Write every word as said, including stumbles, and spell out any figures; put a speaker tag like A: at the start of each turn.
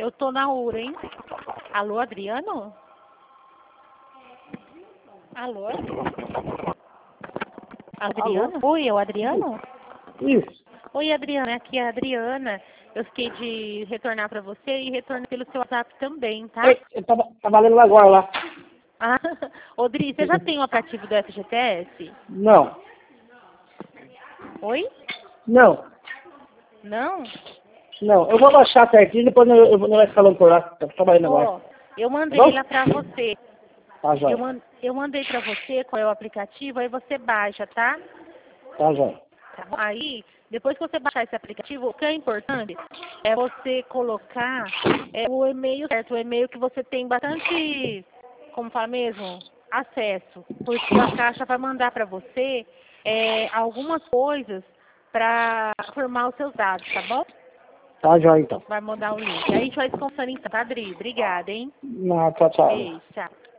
A: Eu tô na U R, hein? Alô, Adriano? Alô? Adriano?
B: Alô?
A: Oi, é o Adriano?
B: Isso.
A: Oi, Adriana, aqui é a Adriana. Eu fiquei de retornar pra você e retorno pelo seu WhatsApp também, tá?
B: Ei, eu tava, tava lendo agora lá.
A: Ah, ô, Dri, você já tem o aplicativo do F G T S?
B: Não.
A: Oi?
B: Não.
A: Não?
B: Não. Eu vou baixar certinho e depois eu, eu vou nós falando por lá. Tô trabalhando agora.
A: Ó, eu
B: Tá
A: mandei
B: bom?
A: lá pra você.
B: Tá,
A: Eu,
B: jóia.
A: man, eu mandei pra você qual é o aplicativo, aí você baixa, tá?
B: Tá, jóia.
A: Tá bom? Aí, depois que você baixar esse aplicativo, o que é importante é você colocar é, o e-mail certo, o e-mail que você tem bastante, como fala mesmo, acesso. Porque a Caixa vai mandar para você é, algumas coisas para formar os seus dados, tá bom?
B: Tá, jóia, então.
A: Vai mandar o link. Aí a gente vai descansando então, tá, Adri? Obrigada, hein?
B: Não, tchau, tchau.
A: Beijo, tchau.